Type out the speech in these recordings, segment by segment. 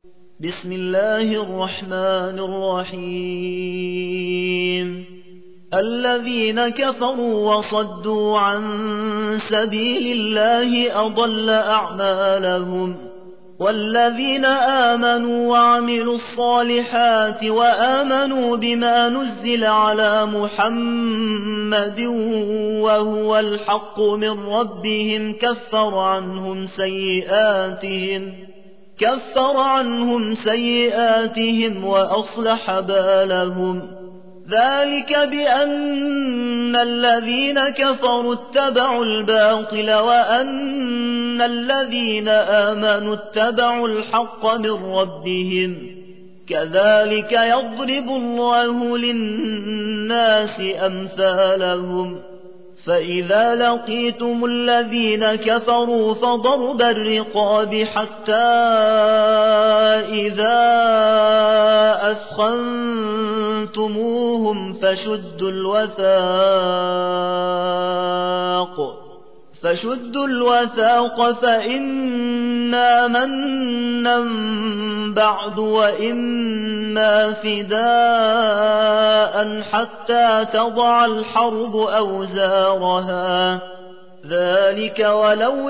بسم الله الرحمن الرحيم الذين كفروا وصدوا عن سبيل الله أضل أعمالهم والذين آمنوا وعملوا الصالحات وآمنوا بما نزل على محمد وهو الحق من ربهم كفر عنهم سيئاتهم وأصلح بالهم ذلك بأن الذين كفروا اتبعوا الباطل وأن الذين آمنوا اتبعوا الحق من ربهم كذلك يضرب الله للناس أمثالهم فإذا لقيتم الذين كفروا فضرب الرقاب حتى إذا أثخنتموهم فشدوا الوثاق فإما منا بعد وإما فداء حتى تضع الحرب أوزارها ذلك ولو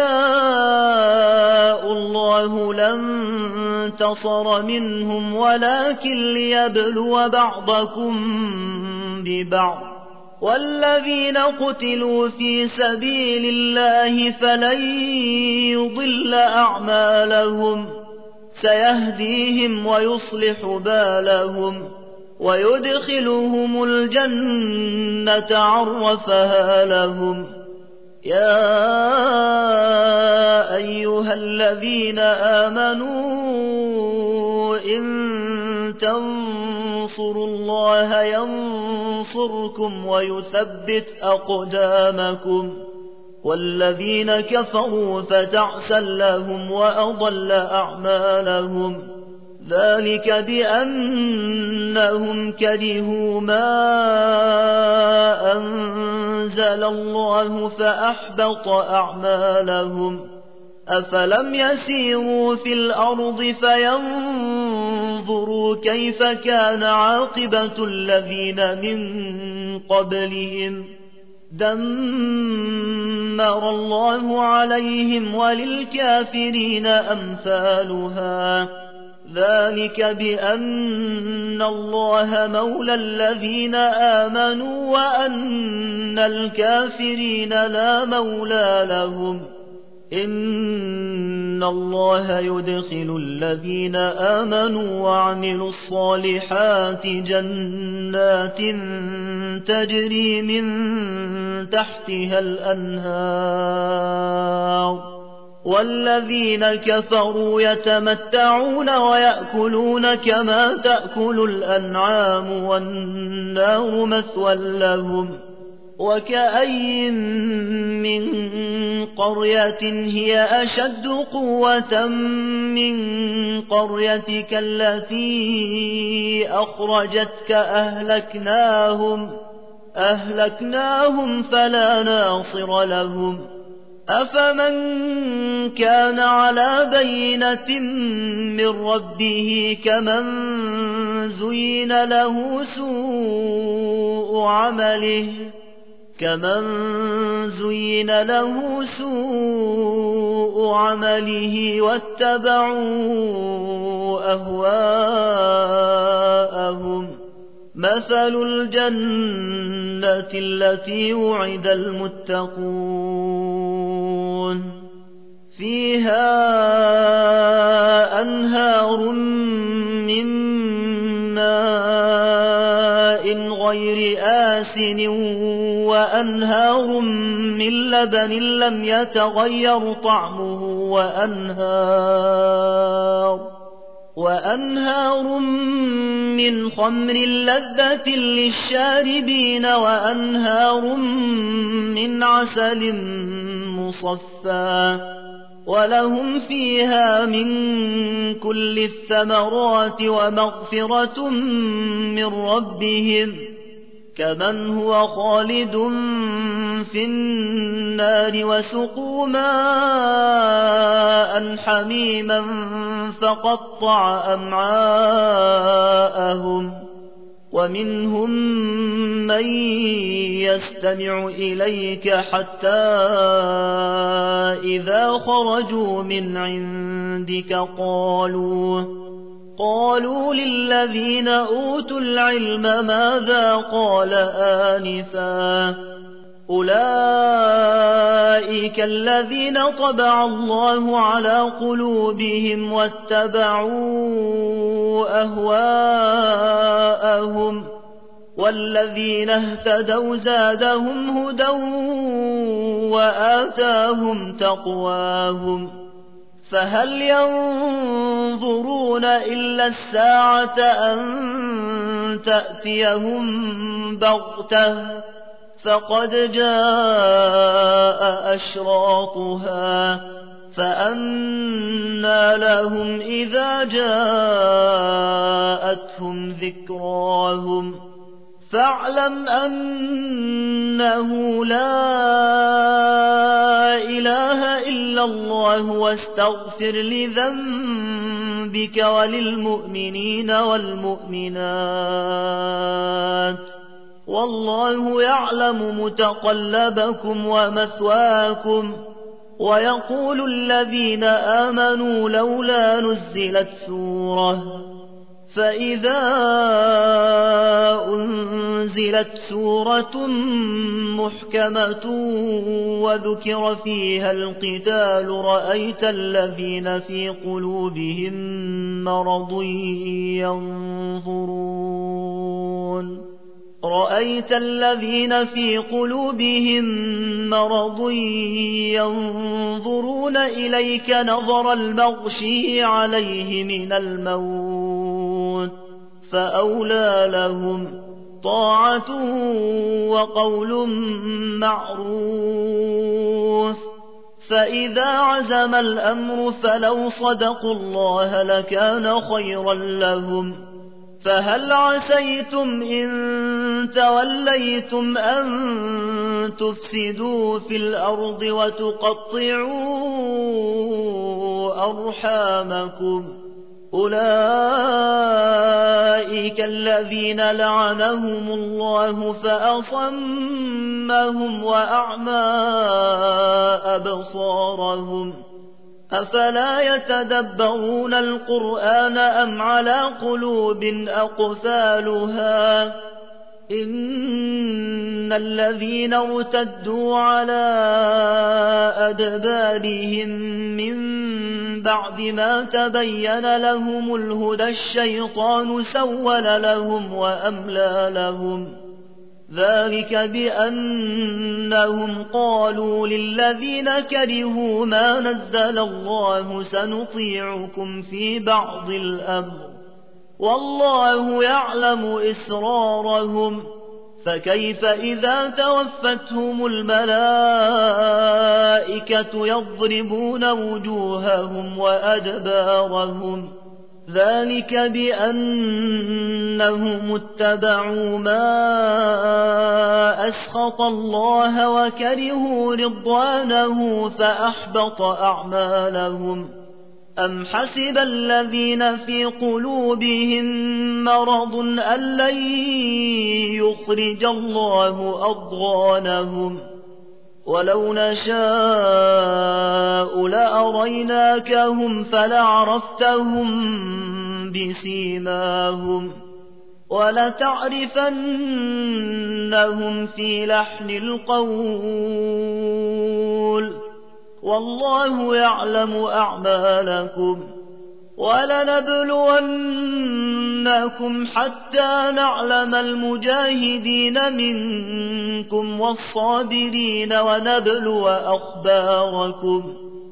يشاء الله لانتصر منهم ولكن ليبلو بعضكم ببعض والذين قتلوا في سبيل الله فلن يضل أعمالهم سيهديهم ويصلح بالهم ويدخلهم الجنة عرفها لهم يا أيها الذين آمنوا إن تنصروا الله ينصركم ويثبت أقدامكم والذين كفروا فتعسا لهم وأضل أعمالهم ذلك بأنهم كرهوا ما أنزل الله فأحبط أعمالهم أفلم يسيروا في الأرض فينظروا كيف كان عاقبة الذين من قبلهم دمر الله عليهم وللكافرين أمثالها ذلك بأن الله مولى الذين آمنوا وأن الكافرين لا مولى لهم إن الله يدخل الذين آمنوا وعملوا الصالحات جنات تجري من تحتها الأنهار والذين كفروا يتمتعون ويأكلون كما تأكل الأنعام والنار مثوى لهم وكأين من قرية هي أشد قوة من قريتك التي أخرجتك أهلكناهم فلا ناصر لهم أفمن كان على بينة من ربه كمن زين له سوء عمله واتبعوا أهواءهم مثل الجنة التي وعد المتقون فيها أنهار من ماء غير آسن وأنهار من لبن لم يتغير طعمه وأنهار من خمر لذة للشاربين وأنهار من عسل مصفى ولهم فيها من كل الثمرات ومغفرة من ربهم كمن هو خالد في النار وسقوا ماء حميما فقطع أمعاءهم ومنهم من يستمع إليك حتى إذا خرجوا من عندك قالوا للذين أوتوا العلم ماذا قال آنفا أولئك الذين طبع الله على قلوبهم واتبعوا أهواءهم والذين اهتدوا زادهم هدى وآتاهم تقواهم فهل ينظرون إلا الساعة أن تأتيهم بغتة فقد جاء أشراطها فأنى لهم إذا جاءتهم ذكراهم فاعلم أنه لا إله إلا الله واستغفر لذنبك وللمؤمنين والمؤمنات والله يعلم متقلبكم ومثواكم ويقول الذين آمنوا لولا نزلت سورة فإذا أنزلت سورة محكمة وذكر فيها القتال رأيت الذين في قلوبهم مرض ينظرون إليك نظر المغشي عليه من الموت فأولى لهم طاعة وقول معروف فإذا عزم الأمر فلو صدقوا الله لكان خيرا لهم فهل عسيتم إن توليتم أن تفسدوا في الأرض وتقطعوا أرحامكم أولئك الذين لعنهم الله فأصمهم وأعمى أبصارهم أفلا يتدبرون القرآن أم على قلوب أقفالها إن الذين ارتدوا على أدبارهم من بعد ما تبين لهم الهدى الشيطان سول لهم وأملى لهم ذلك بأنهم قالوا للذين كرهوا ما نزل الله سنطيعكم في بعض الأمر والله يعلم إسرارهم فكيف إذا توفتهم الملائكة يضربون وجوههم وأدبارهم ذلك بأنهم اتبعوا ما أسخط الله وكرهوا رضوانه فأحبط أعمالهم أم حسب الذين في قلوبهم مرض أن لن يخرج الله أضغانهم ولو نشاء لأريناكهم فلعرفتهم بسيماهم ولتعرفنهم في لحن القول والله يعلم أعمالكم ولنبلونكم حتى نعلم المجاهدين منكم والصابرين ونبلو أخباركم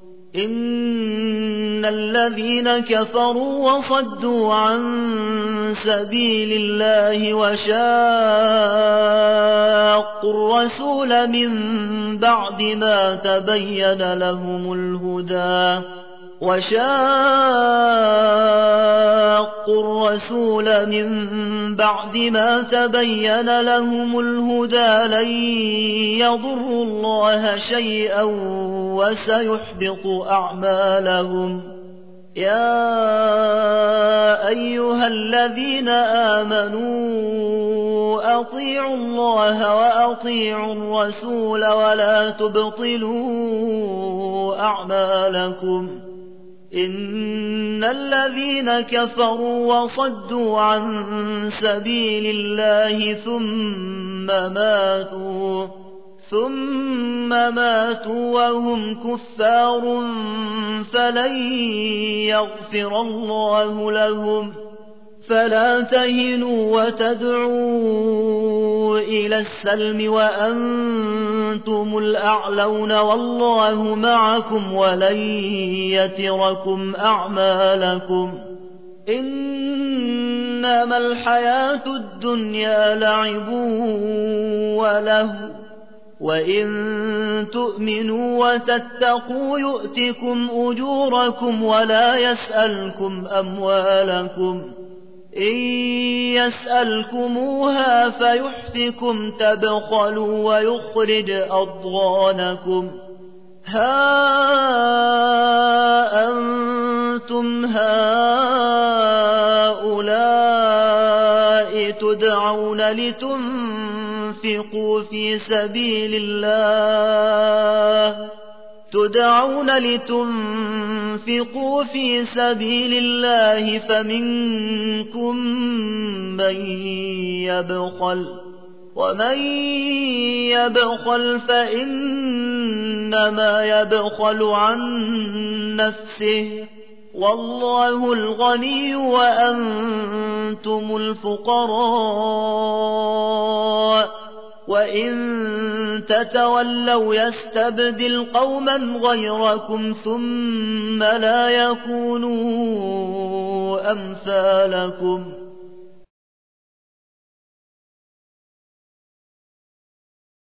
إن الذين كفروا وصدوا عن سبيل الله وشاقوا الرسول من بعد ما تبين لهم الهدى وشاقوا شاقوا الرسول من بعد ما تبين لهم الهدى لن يضروا الله شيئا وسيحبط أعمالهم. يا أيها الذين آمنوا أطيعوا الله وأطيعوا الرسول ولا تبطلوا أعمالكم. إن الذين كفروا وصدوا عن سبيل الله ثم ماتوا وهم كفار فلن يغفر الله لهم. فلا تهنوا وتدعوا إلى السلم وأنتم الأعلون والله معكم ولن يتركم أعمالكم. إنما الحياة الدنيا لعب وله وإن تؤمنوا وتتقوا يؤتكم أجوركم ولا يسألكم أموالكم. إن يسألكموها فيحفكم تبخلوا ويخرج أضغانكم. ها أنتم هؤلاء تدعون لتنفقوا في سبيل الله فمنكم من يبخل ومن يبخل فإنما يبخل عن نفسه والله الغني وأنتم الفقراء. وإن تتولوا يستبدل قوما غيركم ثم لا يكونوا أمثالكم.